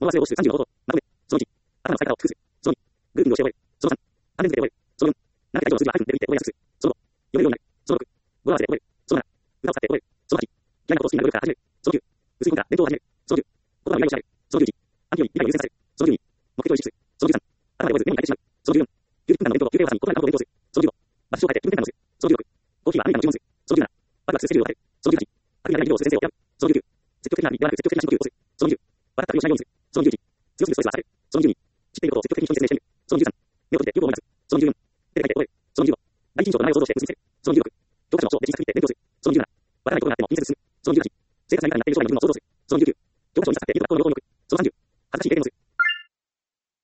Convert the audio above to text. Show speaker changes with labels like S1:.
S1: 物忘れを防ぐ30の方法。まとめ。その1、頭の使い方を工夫する。その2、グループにを教え終える。その3、関連付けて覚える。その4、何か以上の数字は -で見て覚えやすくする。その5、読めるようになる。その6、語呂合わせで覚える。その7、歌を使って覚える。その8、嫌いなことを好きになる努力から始める。その9、薄い本から勉強を始める。その10、言葉の意味を調べる。その11、暗記より理解を優先させる。その12、目的を意識する。その13、頭で覚えずメモに書いてしまう。その14、90分間の勉強と休憩を挟み異なる単語を勉強する。その15、場所を変えて気分転換をする。その16、コーヒーはアメリカの注文する。その17、ワクワクするスケジュールを立てる。その18、悪意のない授業をする先生を選ぶ。その19、積極的な意味ではなく積極的な深呼吸をする。その20、笑ったふりをしないようにする。その21、強すぎるストレスは避ける。その22、知っていることを積極的に人に説明してみる。その23、目を閉じて予防を流す。その24、手で書いて覚える。その25、第一印象と名前を想像して結びつける。その26、教科書の書をできるだけ見て勉強する。その27、わからないことがあっても気にせず進む。その28、生活が豊かになっている将来の自分を想像する。その29、教科書に使っている学校の旅行に行く。その30、恥ずかしい経験をする。